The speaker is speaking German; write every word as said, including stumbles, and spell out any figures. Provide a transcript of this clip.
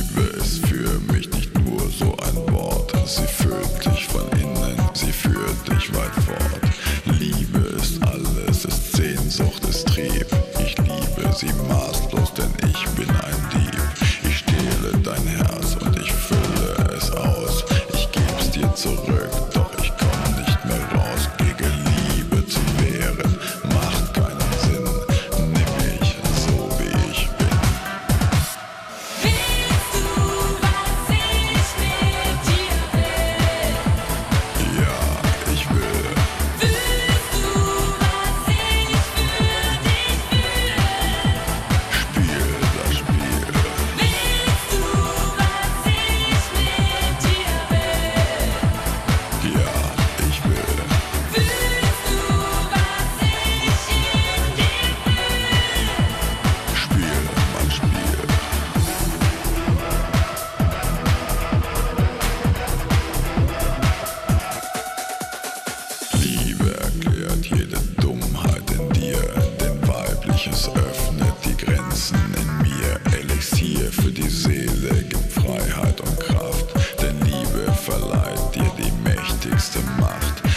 Liebe ist für mich nicht nur so ein Wort. Sie füllt dich von innen, sie führt dich weit fort. Liebe ist alles, ist Sehnsucht, ist Trieb. Ich liebe sie maßlos, denn ich bin ein Dieb. Ich stehle dein Herz und ich fülle es aus. Ich geb's dir zurück, doch ich komm nicht mehr raus. Gegen Liebe zu wehren, macht keinen Sinn. Nimm mich so wie ich bin. Willst du, was ich mit dir will? Ja, ich will. Fühlst du, was ich für dich fühle? Spiel das Spiel. Willst du, was ich mit dir will? Ja, ich will. Fühlst du, was ich in dir fühle? Spiel mein Spiel. Liebe erklärt jede Dummheit in dir, denn Weibliches öffnet die Grenzen in mir. Elixier für die Seele gibt Freiheit und Kraft, denn Liebe verleiht dir die mächtigste Macht.